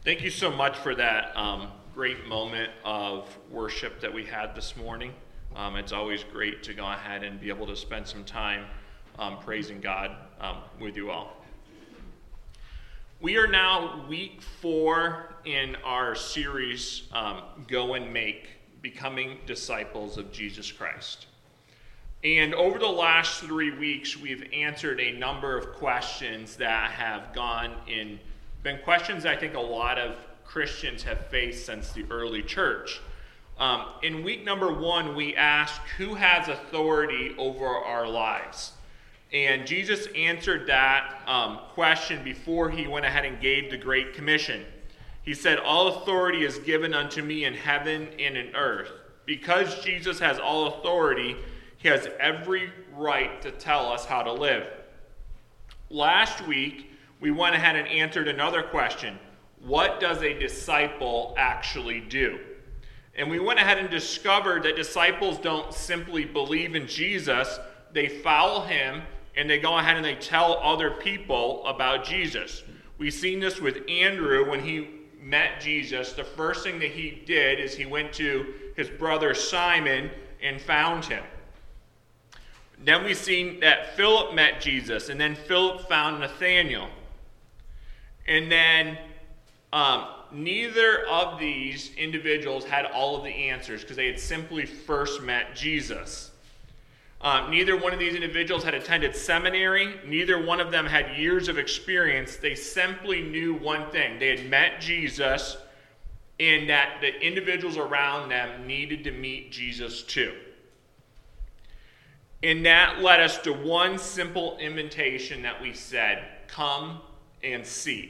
Thank you so much for that great moment of worship that we had this morning. It's always great to go ahead and be able to spend some time praising God with you all. We are now week 4 in our series, Go and Make, Becoming Disciples of Jesus Christ. And over the last 3 weeks, we've answered a number of questions that have been questions I think a lot of Christians have faced since the early church. In week number 1, we asked, who has authority over our lives? And Jesus answered that question before he went ahead and gave the Great Commission. He said, all authority is given unto me in heaven and in earth. Because Jesus has all authority, he has every right to tell us how to live. Last week, we went ahead and answered another question. What does a disciple actually do? And we went ahead and discovered that disciples don't simply believe in Jesus. They follow him, and they go ahead and they tell other people about Jesus. We've seen this with Andrew when he met Jesus. The first thing that he did is he went to his brother Simon and found him. Then we've seen that Philip met Jesus, and then Philip found Nathanael. And then neither of these individuals had all of the answers because they had simply first met Jesus. Neither one of these individuals had attended seminary. Neither one of them had years of experience. They simply knew one thing. They had met Jesus, and that the individuals around them needed to meet Jesus too. And that led us to one simple invitation that we said, come and see.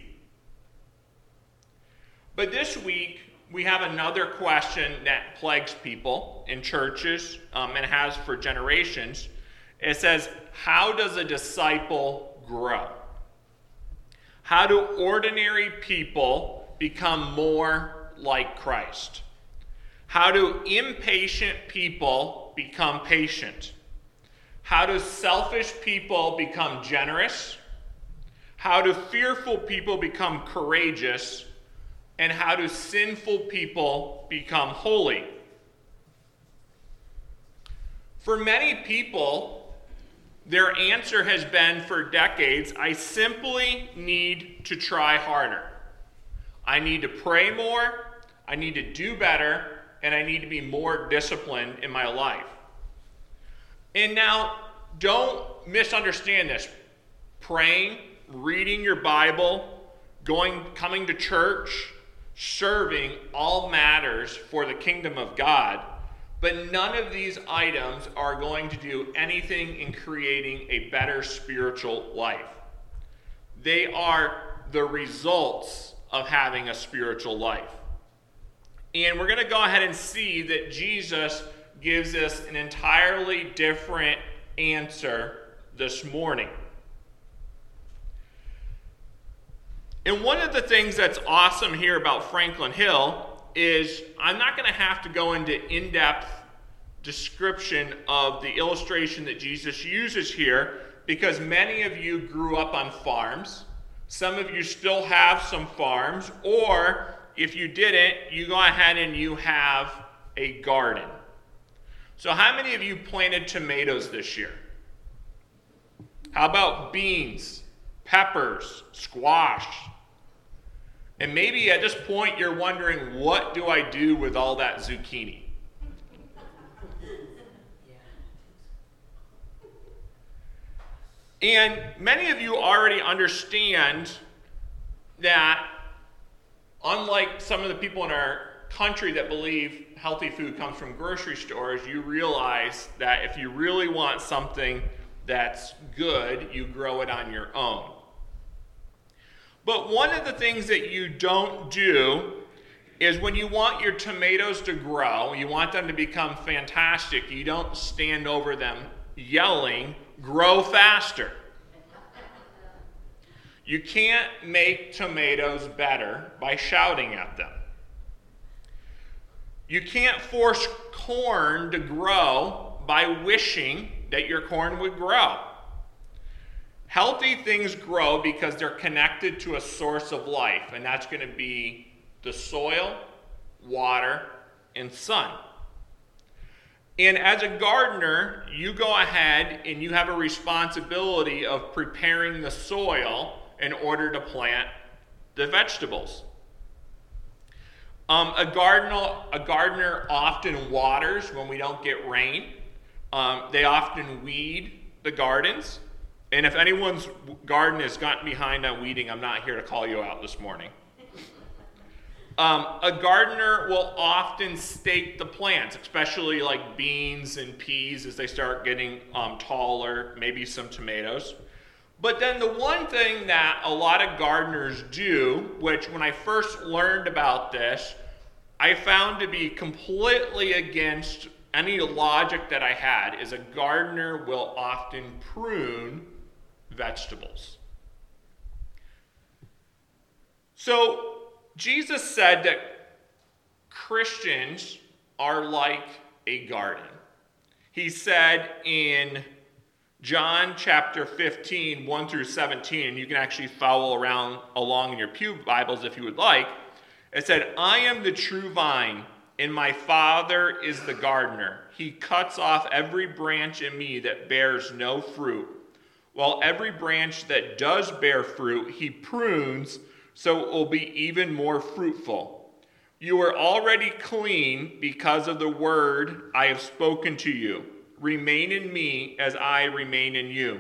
But this week, we have another question that plagues people in churches and has for generations. It says, how does a disciple grow? How do ordinary people become more like Christ? How do impatient people become patient? How do selfish people become generous? How do fearful people become courageous? And how do sinful people become holy? For many people, their answer has been for decades, I simply need to try harder. I need to pray more, I need to do better, and I need to be more disciplined in my life. And now, don't misunderstand this. Praying, reading your Bible, coming to church, serving all matters for the kingdom of God, but none of these items are going to do anything in creating a better spiritual life. They are the results of having a spiritual life. And we're going to go ahead and see that Jesus gives us an entirely different answer this morning. And one of the things that's awesome here about Franklin Hill is I'm not going to have to go into in-depth description of the illustration that Jesus uses here because many of you grew up on farms. Some of you still have some farms, or if you didn't, you go ahead and you have a garden. So how many of you planted tomatoes this year? How about beans, peppers, squash? And maybe at this point you're wondering, what do I do with all that zucchini? And many of you already understand that unlike some of the people in our country that believe healthy food comes from grocery stores, you realize that if you really want something that's good, you grow it on your own. But one of the things that you don't do is when you want your tomatoes to grow, you want them to become fantastic, you don't stand over them yelling, grow faster. You can't make tomatoes better by shouting at them. You can't force corn to grow by wishing that your corn would grow. Healthy things grow because they're connected to a source of life, and that's going to be the soil, water, and sun. And as a gardener, you go ahead and you have a responsibility of preparing the soil in order to plant the vegetables. A gardener often waters when we don't get rain. They often weed the gardens. And if anyone's garden has gotten behind on weeding, I'm not here to call you out this morning. A gardener will often stake the plants, especially like beans and peas as they start getting taller, maybe some tomatoes. But then the one thing that a lot of gardeners do, which when I first learned about this, I found to be completely against any logic that I had, is a gardener will often prune vegetables. So Jesus said that Christians are like a garden. He said in John chapter 15, 1 through 17, and you can actually follow along in your pew Bibles if you would like. It said, I am the true vine, and my Father is the gardener. He cuts off every branch in me that bears no fruit, while every branch that does bear fruit, he prunes so it will be even more fruitful. You are already clean because of the word I have spoken to you. Remain in me as I remain in you.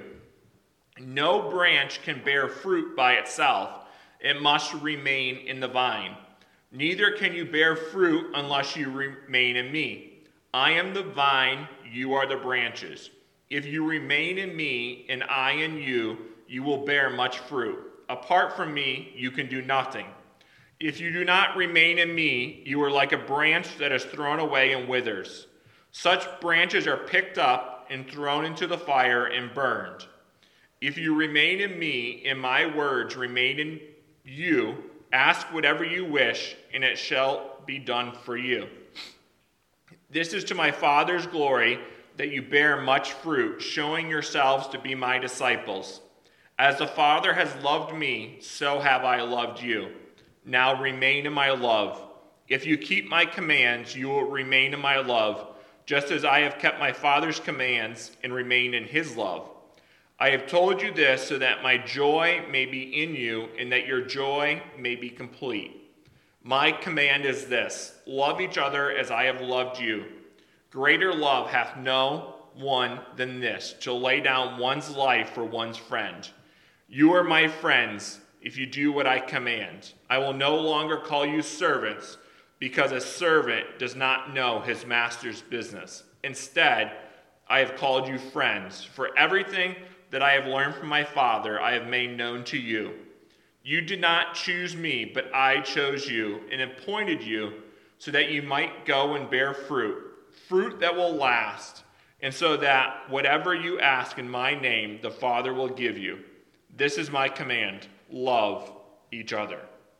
No branch can bear fruit by itself. It must remain in the vine. Neither can you bear fruit unless you remain in me. I am the vine, you are the branches. If you remain in me and I in you, you will bear much fruit. Apart from me, you can do nothing. If you do not remain in me, you are like a branch that is thrown away and withers. Such branches are picked up and thrown into the fire and burned. If you remain in me and my words remain in you, ask whatever you wish, and it shall be done for you. This is to my Father's glory, that you bear much fruit, showing yourselves to be my disciples. As the Father has loved me, so have I loved you. Now remain in my love. If you keep my commands, you will remain in my love, just as I have kept my Father's commands and remain in his love. I have told you this so that my joy may be in you and that your joy may be complete. My command is this: love each other as I have loved you. Greater love hath no one than this, to lay down one's life for one's friend. You are my friends if you do what I command. I will no longer call you servants, because a servant does not know his master's business. Instead, I have called you friends, for everything that I have learned from my Father I have made known to you. You did not choose me, but I chose you and appointed you so that you might go and bear fruit that will last, and so that whatever you ask in my name, the Father will give you. This is my command: love each other.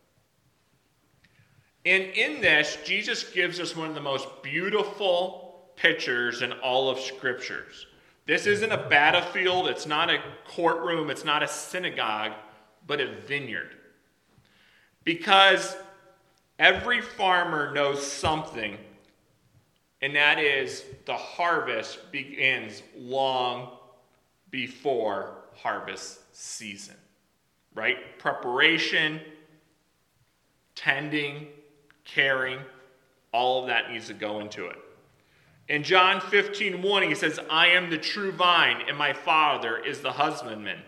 And in this, Jesus gives us one of the most beautiful pictures in all of Scriptures. This isn't a battlefield, it's not a courtroom, it's not a synagogue, but a vineyard. Because every farmer knows something, and that is the harvest begins long before harvest season, right? Preparation, tending, caring, all of that needs to go into it. In John 15:1, he says, I am the true vine, and my Father is the husbandman.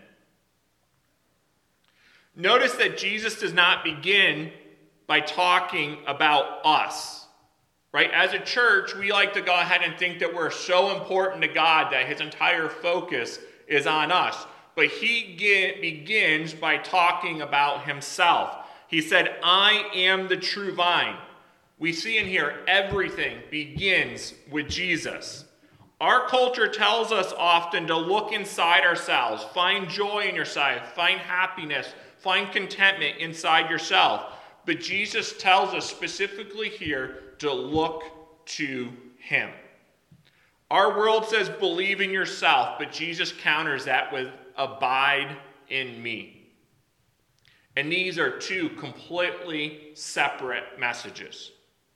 Notice that Jesus does not begin by talking about us, right? As a church, we like to go ahead and think that we're so important to God that his entire focus is on us. But he begins by talking about himself. He said, I am the true vine. We see in here everything begins with Jesus. Our culture tells us often to look inside ourselves, find joy in yourself, find happiness, find contentment inside yourself. But Jesus tells us specifically here to look to him. Our world says believe in yourself, but Jesus counters that with abide in me. And these are two completely separate messages.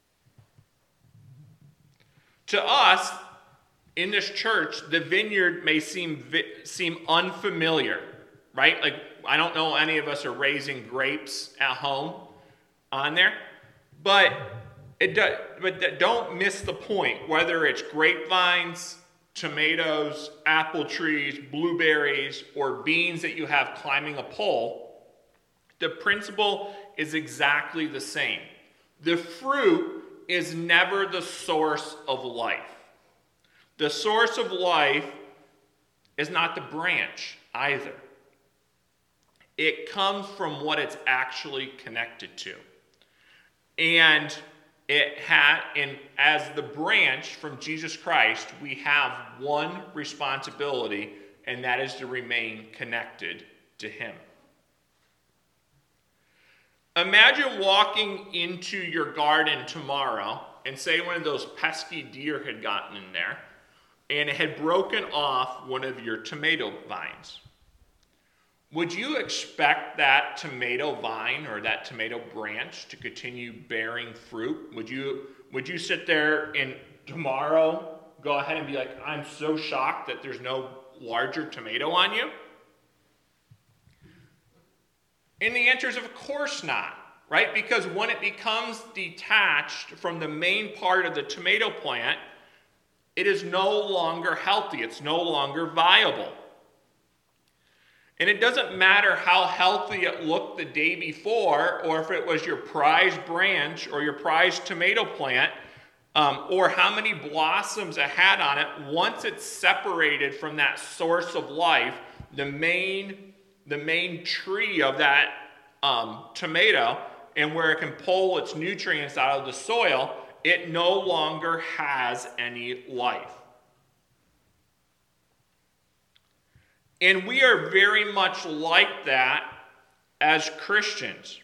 To us, in this church, the vineyard may seem unfamiliar, right? Like, I don't know any of us are raising grapes at home on there, but don't miss the point. Whether it's grapevines, tomatoes, apple trees, blueberries, or beans that you have climbing a pole, the principle is exactly the same. The fruit is never the source of life. The source of life is not the branch either. It comes from what it's actually connected to. And as the branch from Jesus Christ, we have one responsibility, and that is to remain connected to him. Imagine walking into your garden tomorrow and say one of those pesky deer had gotten in there and it had broken off one of your tomato vines. Would you expect that tomato vine or that tomato branch to continue bearing fruit? Would you sit there and tomorrow go ahead and be like, I'm so shocked that there's no larger tomato on you? And the answer is, of course not, right? Because when it becomes detached from the main part of the tomato plant, it is no longer healthy. It's no longer viable. And it doesn't matter how healthy it looked the day before, or if it was your prized branch or your prized tomato plant, or how many blossoms it had on it. Once it's separated from that source of life, the main tree of that tomato, and where it can pull its nutrients out of the soil, it no longer has any life. And we are very much like that as Christians.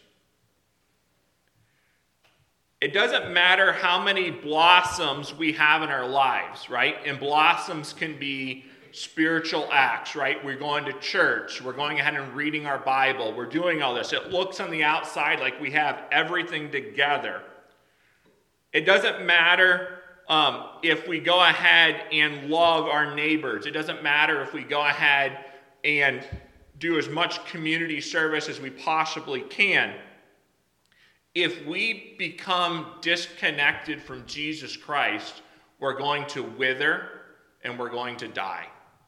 It doesn't matter how many blossoms we have in our lives, right? And blossoms can be spiritual acts, right? We're going to church. We're going ahead and reading our Bible. We're doing all this. It looks on the outside like we have everything together. It doesn't matter if we go ahead and love our neighbors. It doesn't matter if we go ahead and do as much community service as we possibly can. If we become disconnected from Jesus Christ, we're going to wither and we're going to die.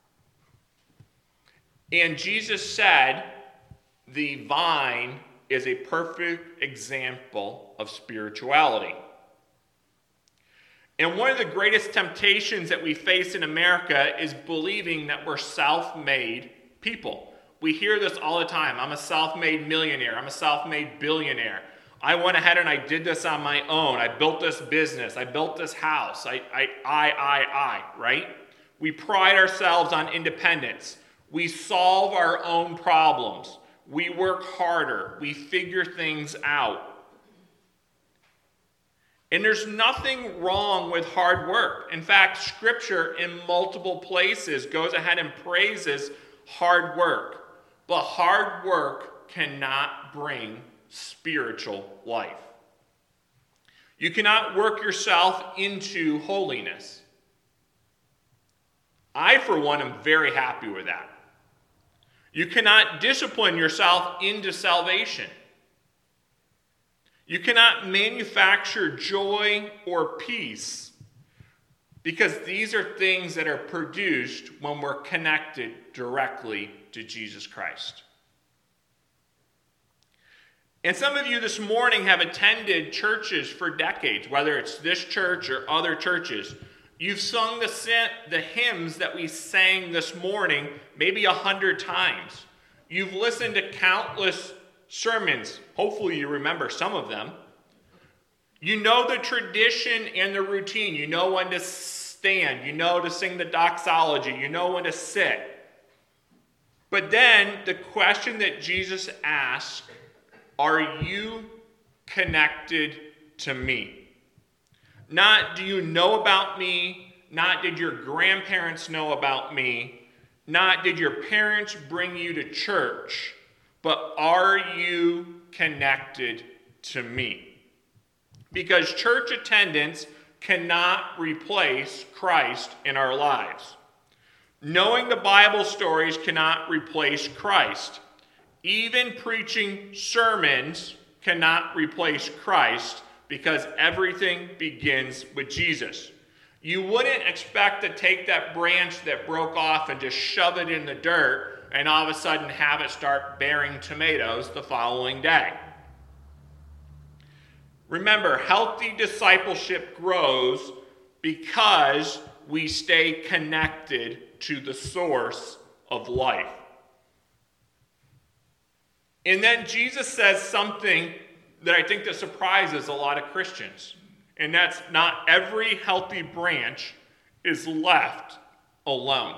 And Jesus said the vine is a perfect example of spirituality. And one of the greatest temptations that we face in America is believing that we're self-made people. We hear this all the time. I'm a self-made millionaire. I'm a self-made billionaire. I went ahead and I did this on my own. I built this business. I built this house. I, right? We pride ourselves on independence. We solve our own problems. We work harder. We figure things out. And there's nothing wrong with hard work. In fact, Scripture in multiple places goes ahead and praises hard work. But hard work cannot bring spiritual life. You cannot work yourself into holiness. I, for one, am very happy with that. You cannot discipline yourself into salvation. You cannot manufacture joy or peace, because these are things that are produced when we're connected directly to Jesus Christ. And some of you this morning have attended churches for decades, whether it's this church or other churches. You've sung the hymns that we sang this morning maybe 100 times. You've listened to countless sermons. Hopefully you remember some of them. You know the tradition and the routine. You know when to stand. You know to sing the doxology. You know when to sit. But then the question that Jesus asked, are you connected to me? Not do you know about me, not did your grandparents know about me, not did your parents bring you to church, but are you connected to me? Because church attendance cannot replace Christ in our lives. Knowing the Bible stories cannot replace Christ. Even preaching sermons cannot replace Christ, because everything begins with Jesus. You wouldn't expect to take that branch that broke off and just shove it in the dirt and all of a sudden have it start bearing tomatoes the following day. Remember, healthy discipleship grows because we stay connected to the source of life. And then Jesus says something that I think that surprises a lot of Christians. And that's, not every healthy branch is left alone.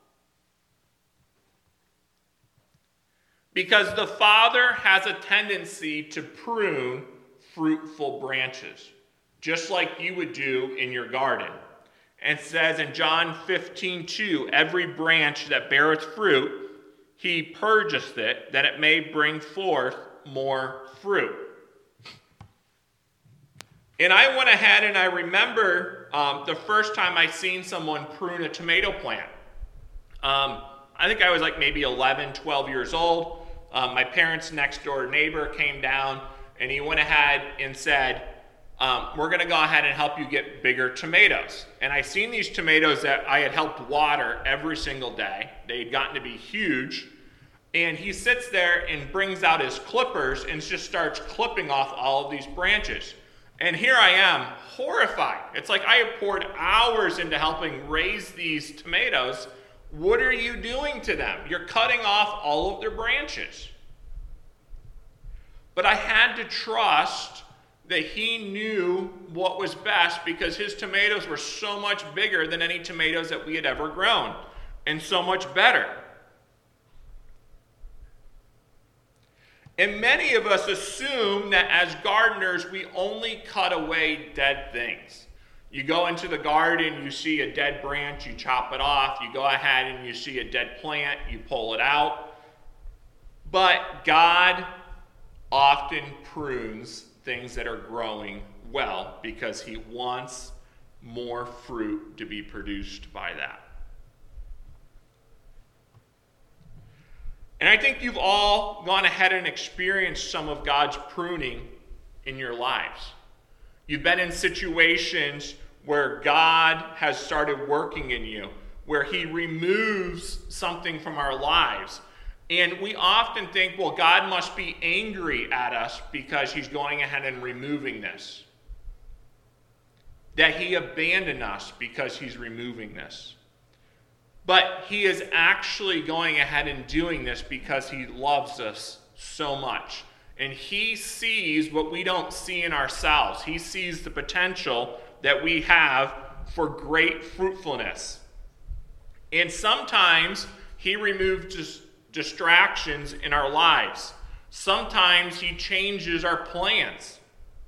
Because the Father has a tendency to prune fruitful branches, just like you would do in your garden. And it says in John 15:2, every branch that beareth fruit, he purgeth it, that it may bring forth more fruit. And I went ahead and I remember the first time I seen someone prune a tomato plant. I think I was like maybe 11, 12 years old. My parents' next door neighbor came down and he went ahead and said, we're going to go ahead and help you get bigger tomatoes. And I seen these tomatoes that I had helped water every single day. They had gotten to be huge. And he sits there and brings out his clippers and just starts clipping off all of these branches. And here I am, horrified. It's like I have poured hours into helping raise these tomatoes. What are you doing to them? You're cutting off all of their branches. But I had to trust that he knew what was best, because his tomatoes were so much bigger than any tomatoes that we had ever grown, and so much better. And many of us assume that as gardeners, we only cut away dead things. You go into the garden, you see a dead branch, you chop it off. You go ahead and you see a dead plant, you pull it out. But God often prunes things that are growing well, because he wants more fruit to be produced by that. And I think you've all gone ahead and experienced some of God's pruning in your lives. You've been in situations where God has started working in you, where he removes something from our lives. And we often think, well, God must be angry at us because he's going ahead and removing this. That he abandoned us because he's removing this. But he is actually going ahead and doing this because he loves us so much. And he sees what we don't see in ourselves. He sees the potential that we have for great fruitfulness. And sometimes he removes distractions in our lives. Sometimes he changes our plans.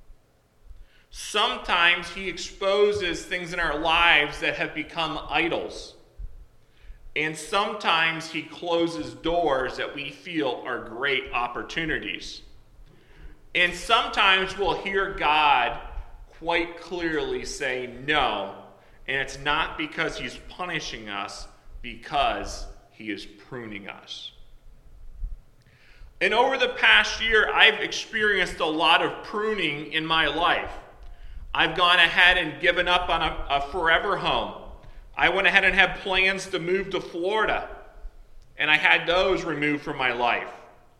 Sometimes he exposes things in our lives that have become idols. And sometimes he closes doors that we feel are great opportunities. And sometimes we'll hear God quite clearly say no. And it's not because he's punishing us, because he is pruning us. And over the past year, I've experienced a lot of pruning in my life. I've gone ahead and given up on a forever home. I went ahead and had plans to move to Florida, and I had those removed from my life.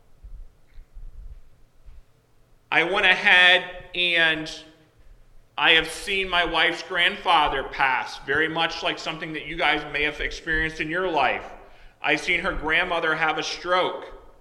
I went ahead and I have seen my wife's grandfather pass, very much like something that you guys may have experienced in your life. I've seen her grandmother have a stroke.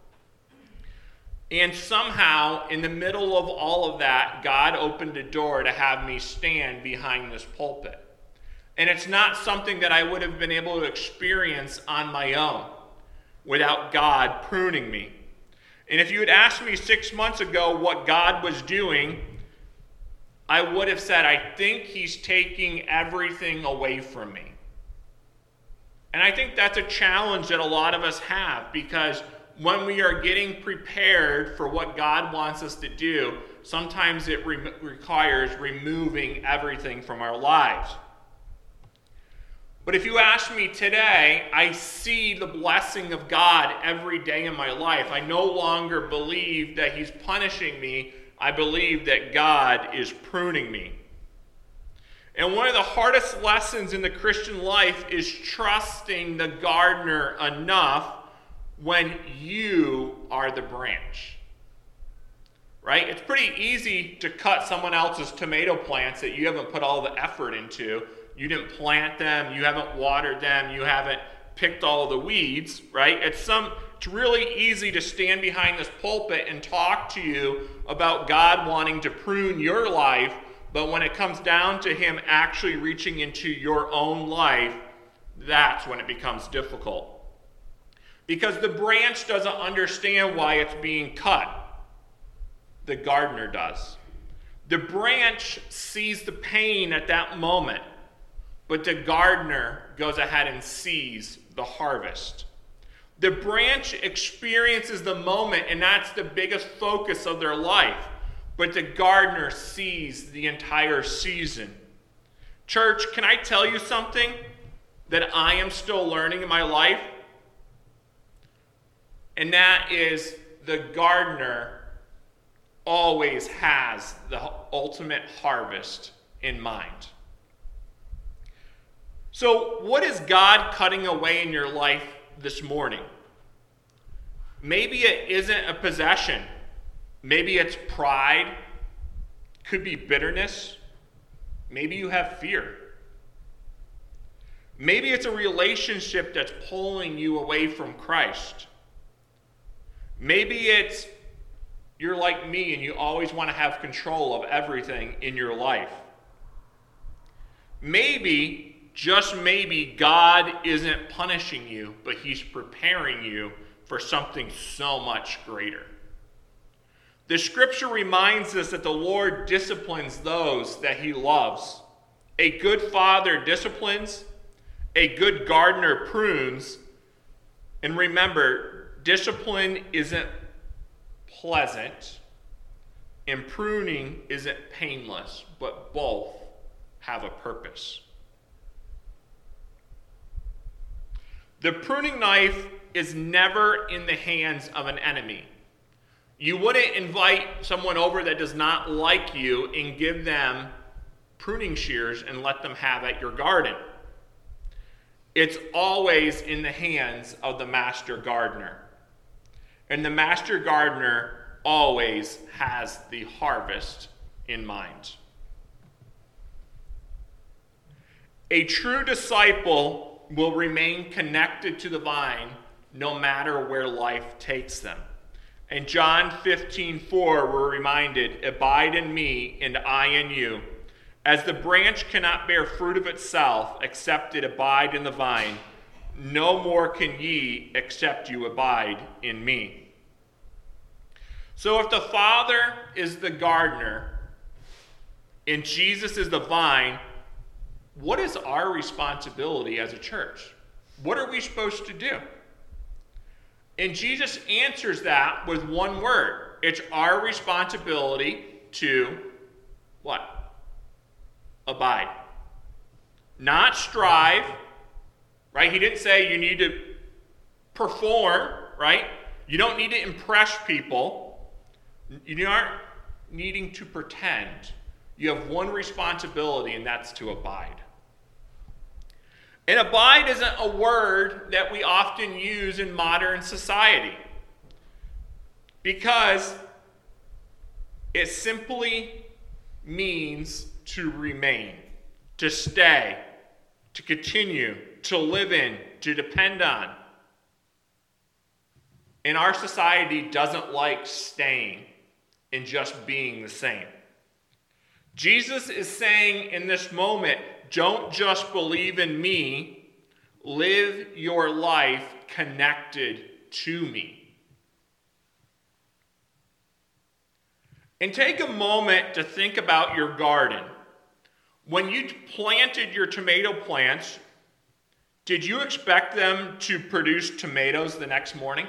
And somehow, in the middle of all of that, God opened a door to have me stand behind this pulpit. And it's not something that I would have been able to experience on my own without God pruning me. And if you had asked me 6 months ago what God was doing, I would have said, I think he's taking everything away from me. And I think that's a challenge that a lot of us have, because when we are getting prepared for what God wants us to do, sometimes it requires removing everything from our lives. But if you ask me today, I see the blessing of God every day in my life. I no longer believe that he's punishing me. I believe that God is pruning me. And one of the hardest lessons in the Christian life is trusting the gardener enough when you are the branch. Right? It's pretty easy to cut someone else's tomato plants that you haven't put all the effort into. You didn't plant them, you haven't watered them, you haven't picked all the weeds, right? It's really easy to stand behind this pulpit and talk to you about God wanting to prune your life, but when it comes down to him actually reaching into your own life, that's when it becomes difficult. Because the branch doesn't understand why it's being cut. The gardener does. The branch sees the pain at that moment, but the gardener goes ahead and sees the harvest. The branch experiences the moment, and that's the biggest focus of their life. But the gardener sees the entire season. Church, can I tell you something that I am still learning in my life? And that is, the gardener always has the ultimate harvest in mind. So, what is God cutting away in your life this morning? Maybe it isn't a possession. Maybe it's pride. Could be bitterness. Maybe you have fear. Maybe it's a relationship that's pulling you away from Christ. Maybe it's you're like me and you always want to have control of everything in your life. Maybe, just maybe, God isn't punishing you, but he's preparing you for something so much greater. The scripture reminds us that the Lord disciplines those that he loves. A good father disciplines, a good gardener prunes, and remember, discipline isn't pleasant, and pruning isn't painless, but both have a purpose. The pruning knife is never in the hands of an enemy. You wouldn't invite someone over that does not like you and give them pruning shears and let them have at your garden. It's always in the hands of the master gardener. And the master gardener always has the harvest in mind. A true disciple will remain connected to the vine no matter where life takes them. In John 15:4, we're reminded, "Abide in me, and I in you. As the branch cannot bear fruit of itself, except it abide in the vine, no more can ye, except you abide in me." So if the Father is the gardener, and Jesus is the vine, what is our responsibility as a church? What are we supposed to do? And Jesus answers that with one word. It's our responsibility to what? Abide. Not strive, right? He didn't say you need to perform, right? You don't need to impress people. You aren't needing to pretend. You have one responsibility, and that's to abide. And abide isn't a word that we often use in modern society, because it simply means to remain, to stay, to continue, to live in, to depend on. And our society doesn't like staying and just being the same. Jesus is saying in this moment, don't just believe in me, live your life connected to me. And take a moment to think about your garden. When you planted your tomato plants, Did you expect them to produce tomatoes the next morning?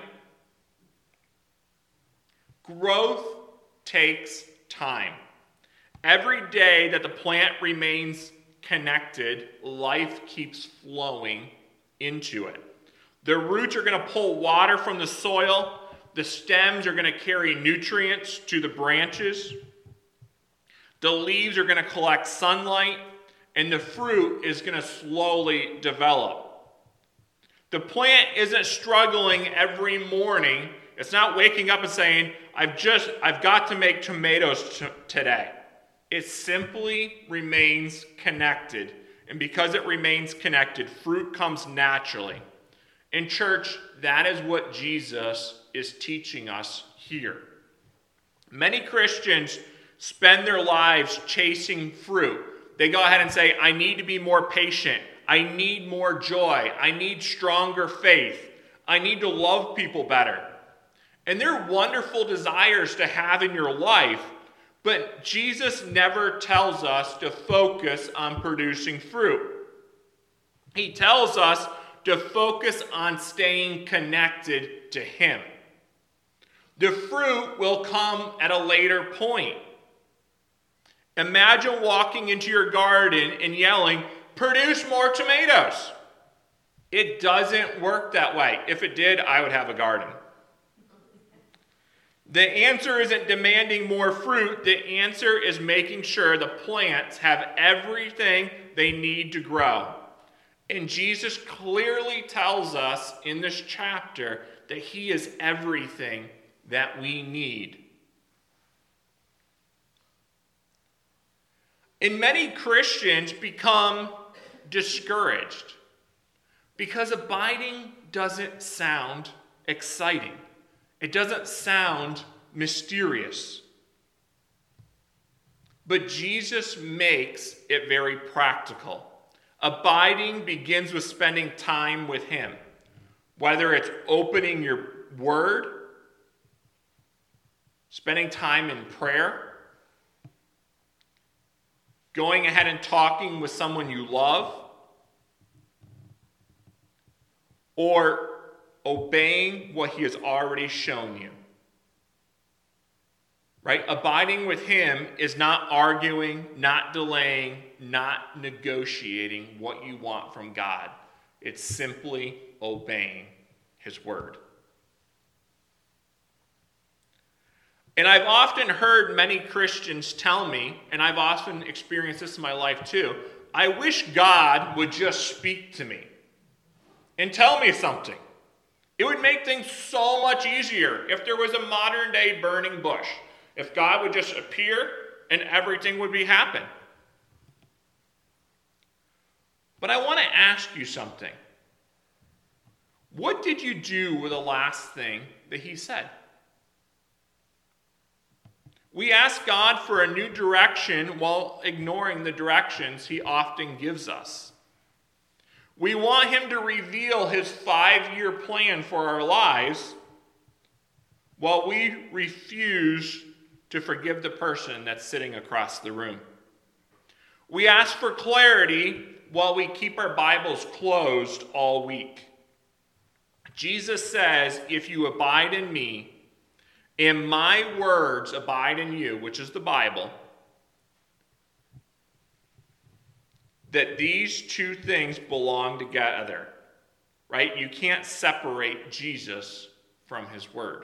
Growth takes time. Every day that the plant remains connected, life keeps flowing into it. The roots are going to pull water from the soil. The stems are going to carry nutrients to the branches. The leaves are going to collect sunlight, and the fruit is going to slowly develop. The plant isn't struggling every morning. It's not waking up and saying, I've got to make tomatoes today. It simply remains connected. And because it remains connected, fruit comes naturally. In church, that is what Jesus is teaching us here. Many Christians spend their lives chasing fruit. They go ahead and say, I need to be more patient. I need more joy. I need stronger faith. I need to love people better. And they're wonderful desires to have in your life, but Jesus never tells us to focus on producing fruit. He tells us to focus on staying connected to Him. The fruit will come at a later point. Imagine walking into your garden and yelling, produce more tomatoes. It doesn't work that way. If it did, I would have a garden. The answer isn't demanding more fruit. The answer is making sure the plants have everything they need to grow. And Jesus clearly tells us in this chapter that He is everything that we need. And many Christians become discouraged because abiding doesn't sound exciting. It doesn't sound mysterious. But Jesus makes it very practical. Abiding begins with spending time with Him. Whether it's opening your word, spending time in prayer, going ahead and talking with someone you love, or obeying what He has already shown you. Right? Abiding with Him is not arguing, not delaying, not negotiating what you want from God. It's simply obeying His word. And I've often heard many Christians tell me, and I've often experienced this in my life too, I wish God would just speak to me and tell me something. It would make things so much easier if there was a modern day burning bush. If God would just appear and everything would be happen. But I want to ask you something. What did you do with the last thing that He said? We ask God for a new direction while ignoring the directions He often gives us. We want Him to reveal His 5-year plan for our lives while we refuse to forgive the person that's sitting across the room. We ask for clarity while we keep our Bibles closed all week. Jesus says, if you abide in me, and my words abide in you, which is the Bible, that these two things belong together, right? You can't separate Jesus from His word.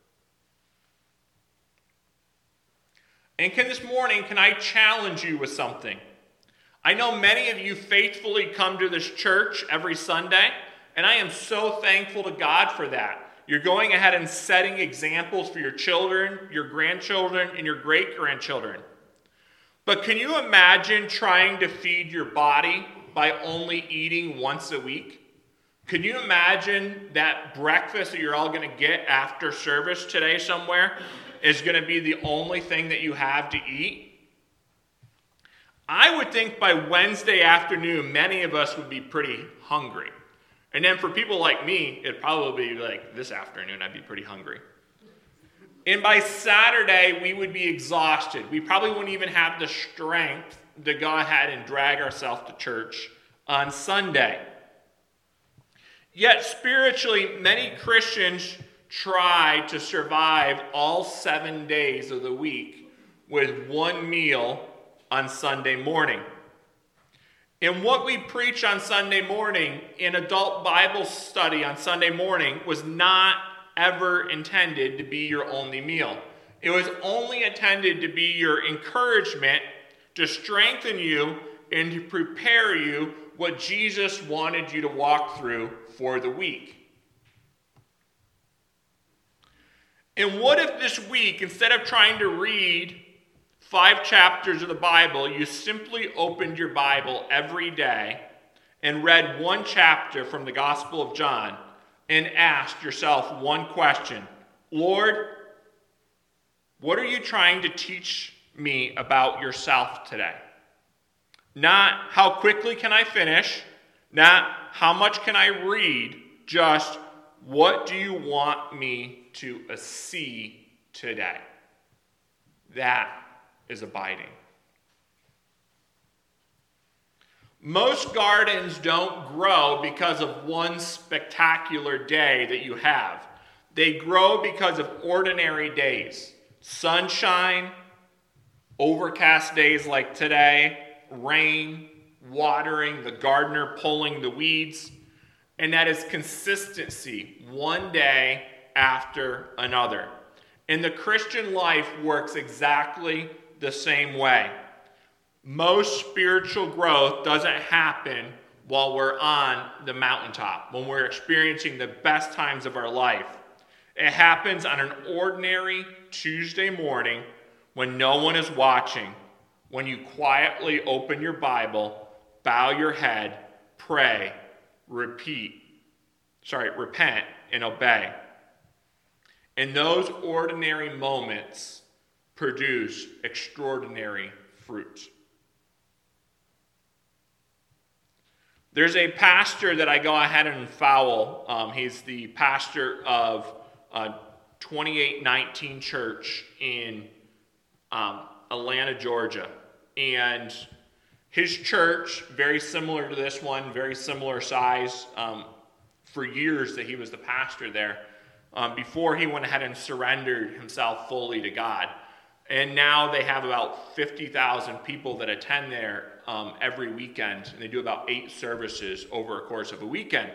And this morning, can I challenge you with something? I know many of you faithfully come to this church every Sunday, and I am so thankful to God for that. You're going ahead and setting examples for your children, your grandchildren, and your great-grandchildren. But can you imagine trying to feed your body by only eating once a week? Can you imagine that breakfast that you're all going to get after service today somewhere is going to be the only thing that you have to eat? I would think by Wednesday afternoon, many of us would be pretty hungry. And then for people like me, it'd probably be like this afternoon, I'd be pretty hungry. And by Saturday, we would be exhausted. We probably wouldn't even have the strength to go ahead and drag ourselves to church on Sunday. Yet spiritually, many Christians try to survive all 7 days of the week with one meal on Sunday morning. And what we preach on Sunday morning in adult Bible study on Sunday morning was not ever intended to be your only meal. It was only intended to be your encouragement to strengthen you and to prepare you what Jesus wanted you to walk through for the week. And what if this week, instead of trying to read 5 chapters of the Bible, you simply opened your Bible every day and read 1 chapter from the Gospel of John and asked yourself one question: Lord, what are you trying to teach me about yourself today? Not how quickly can I finish, not how much can I read, just what do you want me to see today? That is abiding. Most gardens don't grow because of one spectacular day that you have. They grow because of ordinary days. Sunshine, overcast days like today, rain, watering, the gardener pulling the weeds, and that is consistency, one day after another. And the Christian life works exactly the same way. Most spiritual growth doesn't happen while we're on the mountaintop, when we're experiencing the best times of our life. It happens on an ordinary Tuesday morning when no one is watching, when you quietly open your Bible, bow your head, pray, repent, and obey. And those ordinary moments produce extraordinary fruit. There's a pastor that I go ahead and follow. He's the pastor of 2819 Church in Atlanta, Georgia. And his church, very similar to this one, very similar size, for years that he was the pastor there, before he went ahead and surrendered himself fully to God. And now they have about 50,000 people that attend there every weekend, and they do about 8 services over a course of a weekend.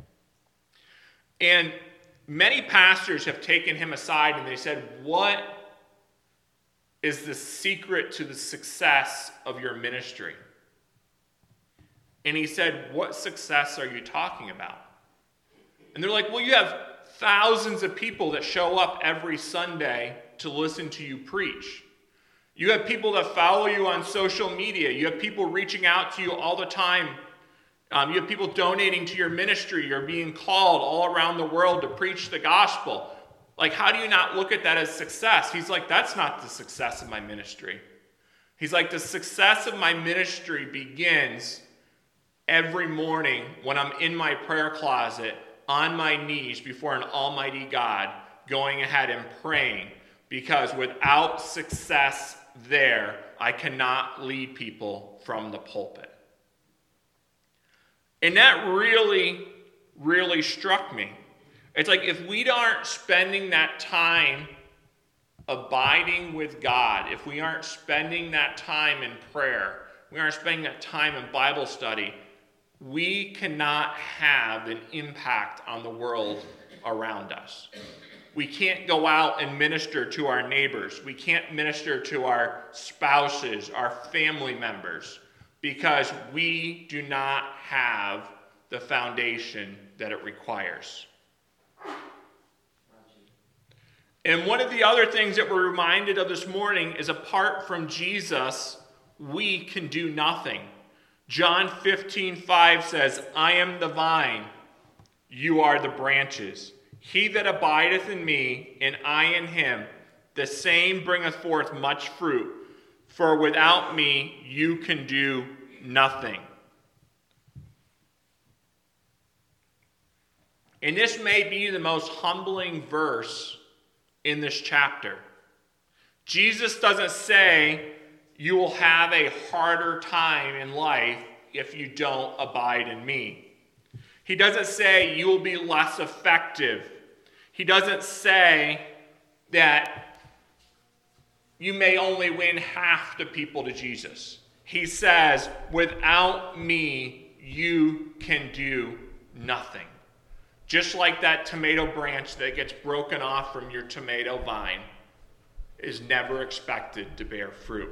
And many pastors have taken him aside and they said, what is the secret to the success of your ministry? And he said, what success are you talking about? And they're like, well, you have thousands of people that show up every Sunday to listen to you preach. You have people that follow you on social media. You have people reaching out to you all the time. You have people donating to your ministry. You're being called all around the world to preach the gospel. Like, how do you not look at that as success? He's like, that's not the success of my ministry. He's like, the success of my ministry begins every morning when I'm in my prayer closet, on my knees before an almighty God, going ahead and praying. Because without success there, I cannot lead people from the pulpit. And that really, really struck me. It's like, if we aren't spending that time abiding with God, if we aren't spending that time in prayer, we aren't spending that time in Bible study, we cannot have an impact on the world around us. We can't go out and minister to our neighbors. We can't minister to our spouses, our family members, because we do not have the foundation that it requires. And one of the other things that we're reminded of this morning is, apart from Jesus, we can do nothing. John 15:5 says, I am the vine, you are the branches. He that abideth in me, and I in him, the same bringeth forth much fruit. For without me you can do nothing. And this may be the most humbling verse in this chapter. Jesus doesn't say you will have a harder time in life if you don't abide in me. He doesn't say you will be less effective. He doesn't say that you may only win half the people to Jesus. He says, without me, you can do nothing. Just like that tomato branch that gets broken off from your tomato vine is never expected to bear fruit.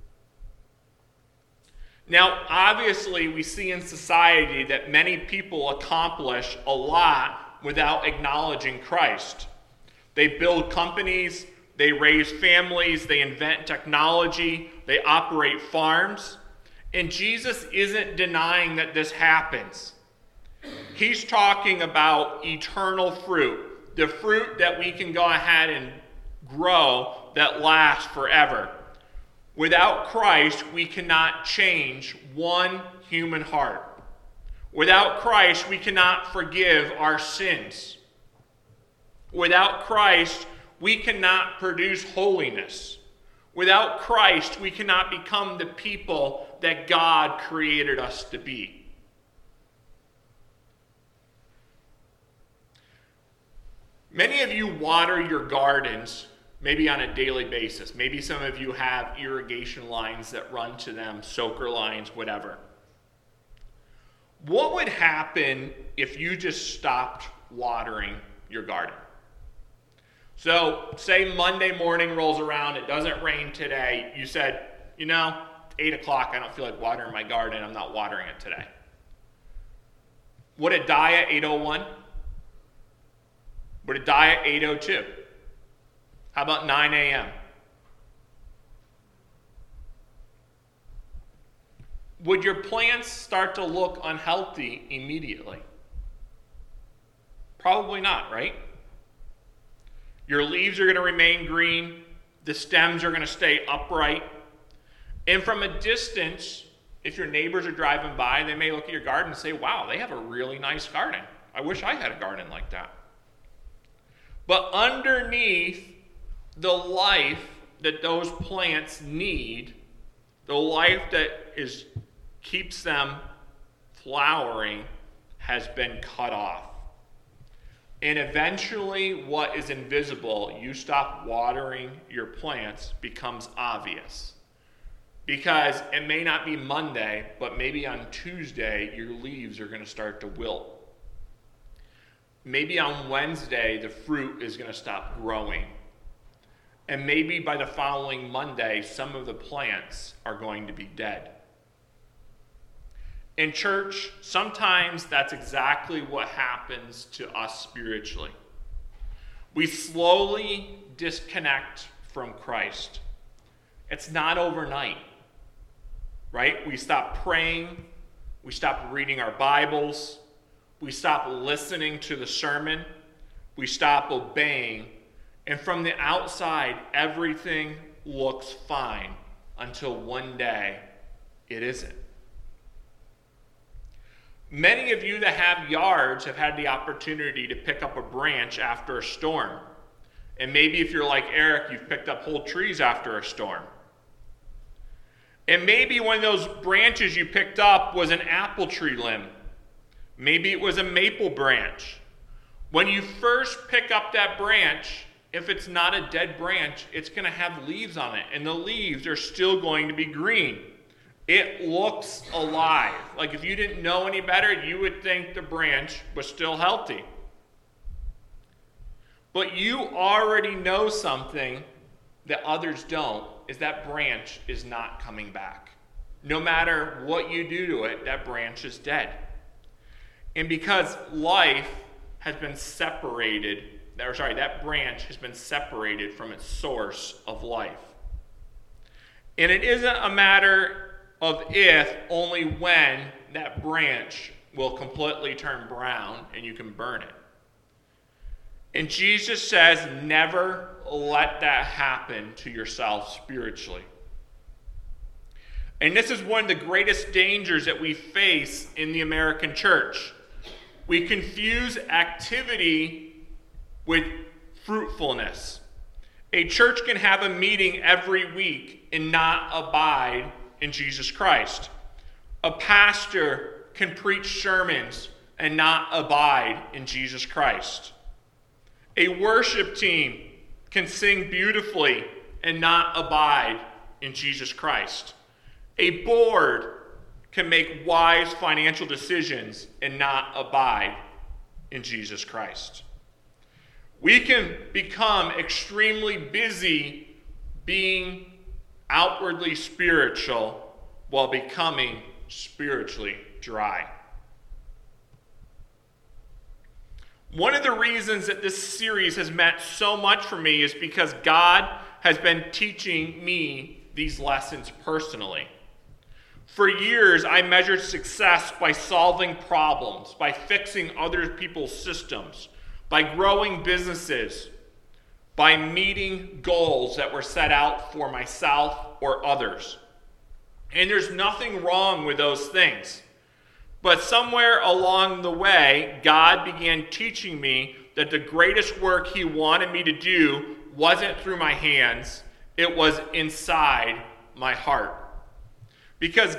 Now, obviously, we see in society that many people accomplish a lot without acknowledging Christ. They build companies, they raise families, they invent technology, they operate farms. And Jesus isn't denying that this happens. He's talking about eternal fruit, the fruit that we can go ahead and grow that lasts forever. Without Christ, we cannot change one human heart. Without Christ, we cannot forgive our sins. Without Christ, we cannot produce holiness. Without Christ, we cannot become the people that God created us to be. Many of you water your gardens maybe on a daily basis. Maybe some of you have irrigation lines that run to them, soaker lines, whatever. What would happen if you just stopped watering your garden? So, say Monday morning rolls around, it doesn't rain today. You said, 8 o'clock, I don't feel like watering my garden. I'm not watering it today. Would it die at 8:01? Would it die at 8:02? How about 9 a.m.? Would your plants start to look unhealthy immediately? Probably not, right? Your leaves are going to remain green. The stems are going to stay upright. And from a distance, if your neighbors are driving by, they may look at your garden and say, wow, they have a really nice garden. I wish I had a garden like that. But underneath the life that those plants need, the life that keeps them flowering, has been cut off. And eventually, what is invisible, you stop watering your plants, becomes obvious. Because it may not be Monday, but maybe on Tuesday, your leaves are going to start to wilt. Maybe on Wednesday, the fruit is going to stop growing. And maybe by the following Monday, some of the plants are going to be dead. In church, sometimes that's exactly what happens to us spiritually. We slowly disconnect from Christ. It's not overnight, right? We stop praying. We stop reading our Bibles. We stop listening to the sermon. We stop obeying. And from the outside, everything looks fine until one day it isn't. Many of you that have yards have had the opportunity to pick up a branch after a storm. And maybe if you're like Eric, you've picked up whole trees after a storm. And maybe one of those branches you picked up was an apple tree limb. Maybe it was a maple branch. When you first pick up that branch, if it's not a dead branch, it's going to have leaves on it. And the leaves are still going to be green. It looks alive. Like if you didn't know any better, you would think the branch was still healthy. But you already know something that others don't, is that branch is not coming back. No matter what you do to it, that branch is dead. And because life has been separated, that branch has been separated from its source of life. And it isn't a matter of if, only when that branch will completely turn brown and you can burn it. And Jesus says, never let that happen to yourself spiritually. And this is one of the greatest dangers that we face in the American church. We confuse activity with fruitfulness. A church can have a meeting every week and not abide in Jesus Christ. A pastor can preach sermons and not abide in Jesus Christ. A worship team can sing beautifully and not abide in Jesus Christ. A board can make wise financial decisions and not abide in Jesus Christ. We can become extremely busy being outwardly spiritual while becoming spiritually dry. One of the reasons that this series has meant so much for me is because God has been teaching me these lessons personally. For years, I measured success by solving problems, by fixing other people's systems, by growing businesses, by meeting goals that were set out for myself or others. And there's nothing wrong with those things. But somewhere along the way, God began teaching me that the greatest work he wanted me to do wasn't through my hands, it was inside my heart. Because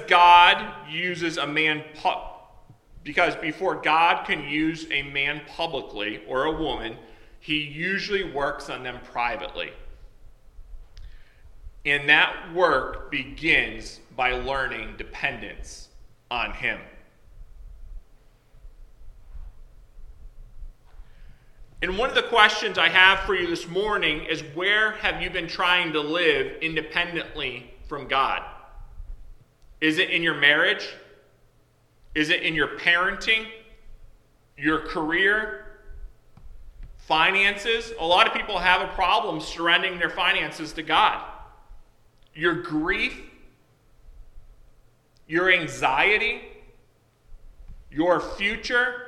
before God can use a man publicly or a woman, he usually works on them privately. And that work begins by learning dependence on him. And one of the questions I have for you this morning is, where have you been trying to live independently from God? Is it in your marriage? Is it in your parenting? Your career? Finances? A lot of people have a problem surrendering their finances to God. Your grief? Your anxiety? Your future?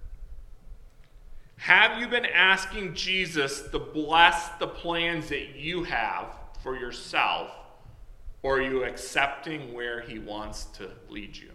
Have you been asking Jesus to bless the plans that you have for yourself, or are you accepting where he wants to lead you?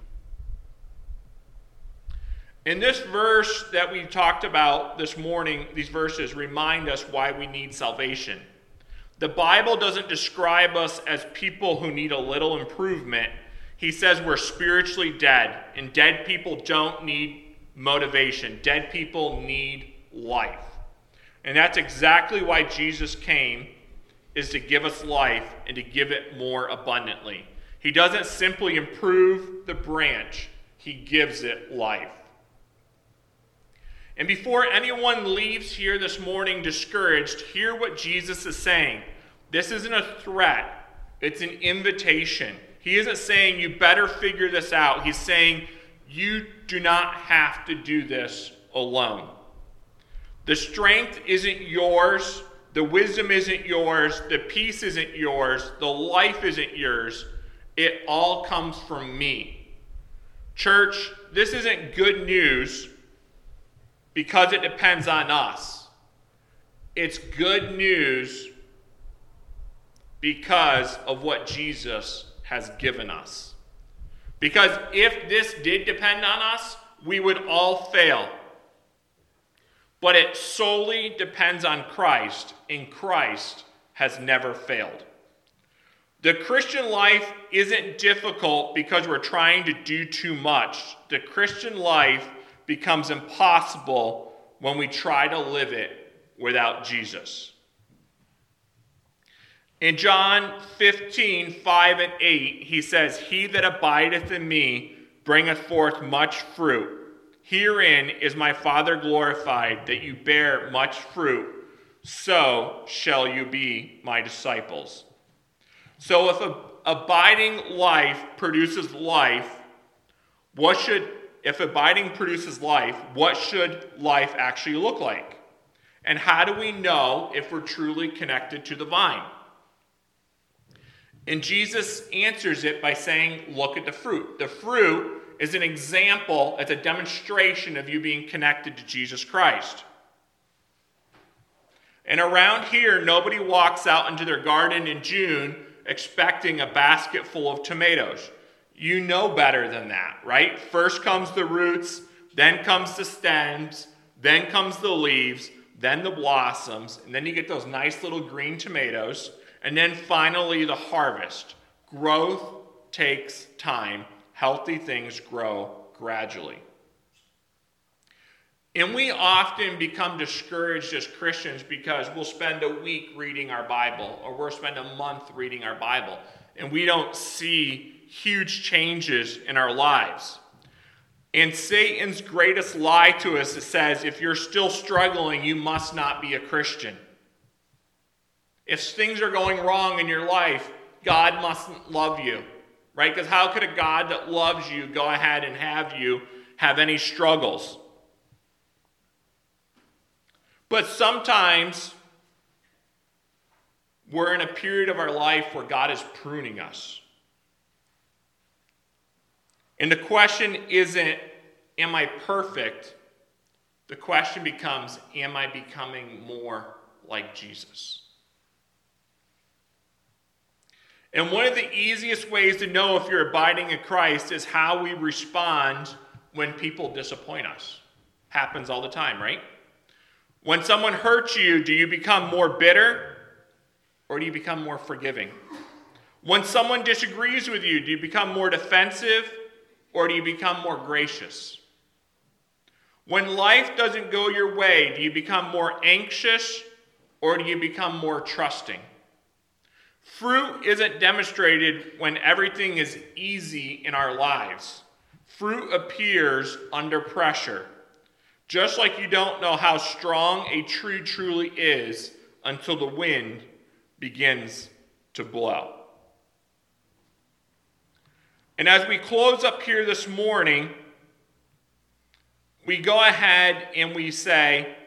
In this verse that we talked about this morning, these verses remind us why we need salvation. The Bible doesn't describe us as people who need a little improvement. He says we're spiritually dead, and dead people don't need motivation. Dead people need life. And that's exactly why Jesus came, is to give us life and to give it more abundantly. He doesn't simply improve the branch, he gives it life. And before anyone leaves here this morning discouraged, hear what Jesus is saying. This isn't a threat, it's an invitation. He isn't saying you better figure this out. He's saying you do not have to do this alone. The strength isn't yours, the wisdom isn't yours, the peace isn't yours, the life isn't yours. It all comes from me. Church, this isn't good news because it depends on us. It's good news because of what Jesus has given us. Because if this did depend on us, we would all fail. But it solely depends on Christ, and Christ has never failed. The Christian life isn't difficult because we're trying to do too much. The Christian life becomes impossible when we try to live it without Jesus. In John 15:5-8, he says, "He that abideth in me bringeth forth much fruit. Herein is my Father glorified, that you bear much fruit, so shall you be my disciples." So if abiding life produces life, what should life actually look like? And how do we know if we're truly connected to the vine? And Jesus answers it by saying, look at the fruit. The fruit is an example, it's a demonstration of you being connected to Jesus Christ. And around here, nobody walks out into their garden in June expecting a basket full of tomatoes. You know better than that, right? First comes the roots, then comes the stems, then comes the leaves, then the blossoms, and then you get those nice little green tomatoes, and then finally the harvest. Growth takes time. Healthy things grow gradually. And we often become discouraged as Christians because we'll spend a week reading our Bible, or we'll spend a month reading our Bible, and we don't see huge changes in our lives. And Satan's greatest lie to us says, if you're still struggling, you must not be a Christian. If things are going wrong in your life, God mustn't love you, right? Because how could a God that loves you go ahead and have you have any struggles? But sometimes we're in a period of our life where God is pruning us. And the question isn't, am I perfect? The question becomes, am I becoming more like Jesus? And one of the easiest ways to know if you're abiding in Christ is how we respond when people disappoint us. Happens all the time, right? When someone hurts you, do you become more bitter or do you become more forgiving? When someone disagrees with you, do you become more defensive or do you become more gracious? When life doesn't go your way, do you become more anxious or do you become more trusting? Fruit isn't demonstrated when everything is easy in our lives. Fruit appears under pressure. Just like you don't know how strong a tree truly is until the wind begins to blow. And as we close up here this morning, we go ahead and we say,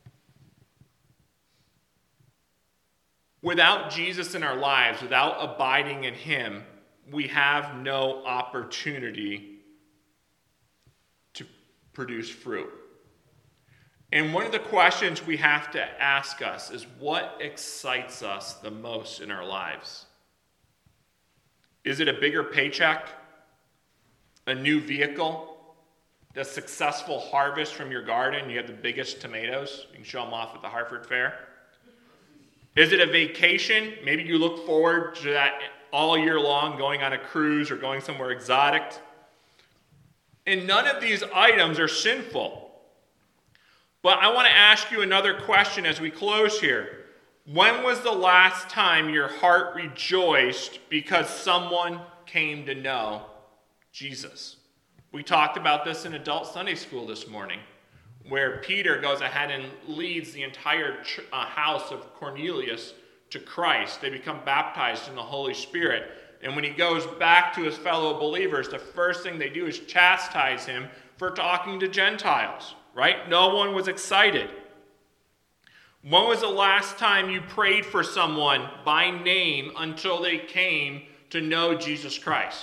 without Jesus in our lives, without abiding in him, we have no opportunity to produce fruit. And one of the questions we have to ask us is, what excites us the most in our lives? Is it a bigger paycheck? A new vehicle? The successful harvest from your garden? You have the biggest tomatoes. You can show them off at the Hartford Fair. Is it a vacation? Maybe you look forward to that all year long, going on a cruise or going somewhere exotic. And none of these items are sinful. But I want to ask you another question as we close here. When was the last time your heart rejoiced because someone came to know Jesus? We talked about this in adult Sunday school this morning, where Peter goes ahead and leads the entire house of Cornelius to Christ. They become baptized in the Holy Spirit. And when he goes back to his fellow believers, the first thing they do is chastise him for talking to Gentiles. Right? No one was excited. When was the last time you prayed for someone by name until they came to know Jesus Christ?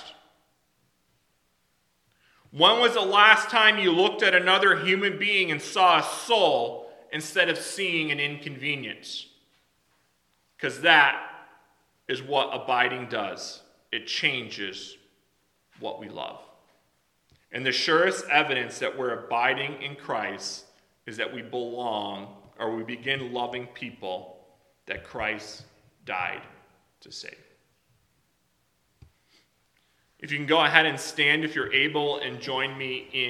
When was the last time you looked at another human being and saw a soul instead of seeing an inconvenience? Because that is what abiding does. It changes what we love. And the surest evidence that we're abiding in Christ is that we belong, or we begin loving people that Christ died to save. If you can go ahead and stand if you're able and join me in